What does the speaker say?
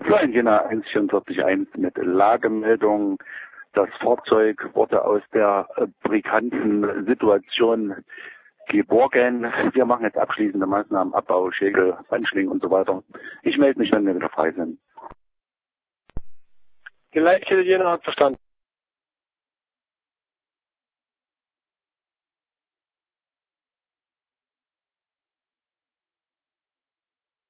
Flying Jena 1441 mit Lagemeldung. Das Fahrzeug wurde aus der brisanten Situation geborgen. Wir machen jetzt abschließende Maßnahmen, Abbau, Schägel, Bandschlingen und so weiter. Ich melde mich, wenn wir wieder frei sind. Die Leitstelle Jena hat verstanden.